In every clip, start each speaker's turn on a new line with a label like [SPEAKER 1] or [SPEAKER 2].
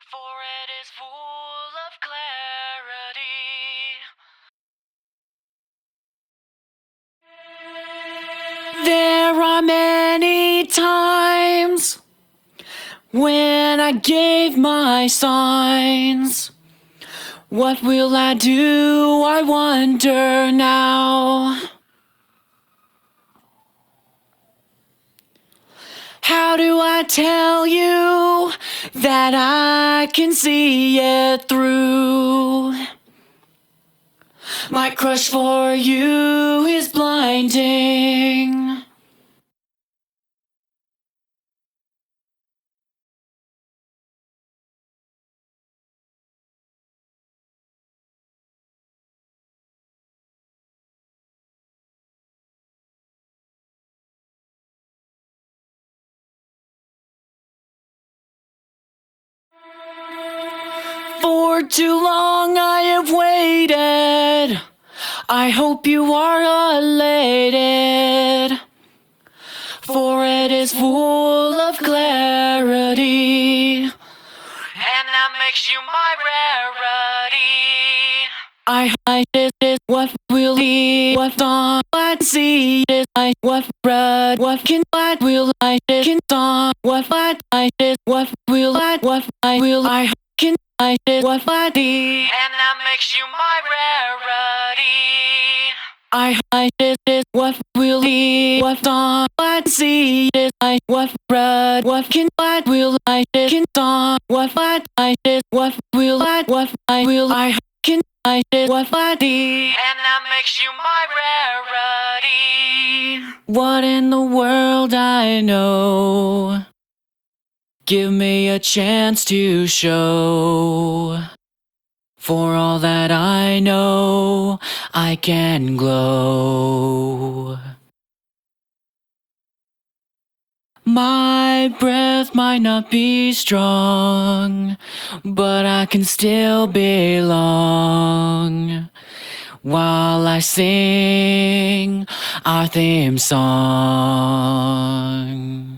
[SPEAKER 1] for it is full of clarity. There are many times when I gave my signs. What will I do, I wonder now. How do I tell you that I can see it through? My crush for you is blinding. For too long I have waited. I hope you are elated, for it is full of clarity, and that makes you my rarity. I is what will be, what on, what see is I, what red, what can, what will I, can on, what I is, what will I, what I will I can. I did what I did, and that makes you my rarity. I did what will be, what on, what see is I, what red, what can, what will I can on, what I did, what will I will I can. I did what I did, and that makes you my rarity. What in the world I know? Give me a chance to show. For all that I know, I can glow. My breath might not be strong, but I can still belong while I sing our theme song.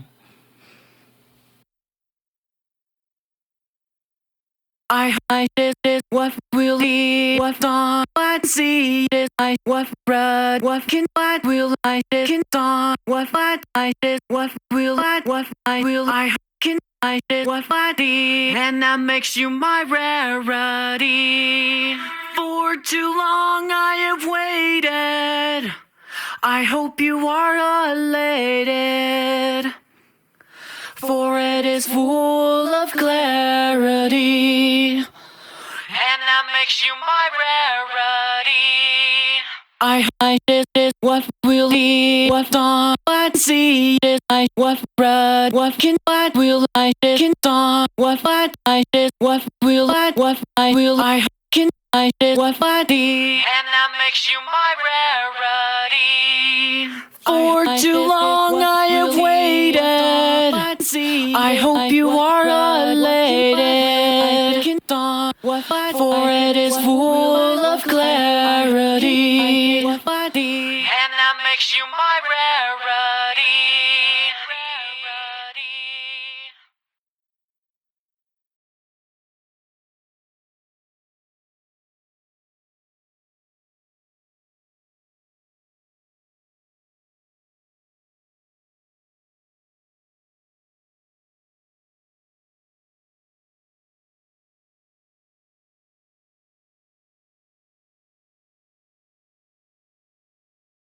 [SPEAKER 1] I is what will be, what on, what see is I, what red, what can, what will I can on, what I is, what will I will I can. I is what I did, and that makes you my rarity. For too long I have waited. I hope you are elated, for it is full of clarity, and that makes you my rarity. I is what will be, what on, what see is I, what red, what can, what will I can on, what I is, what will I will I can. I is what I did, and that makes you my rarity. For too long I have waited. I hope you are elated, for it is full of clarity, and that makes you my rarity.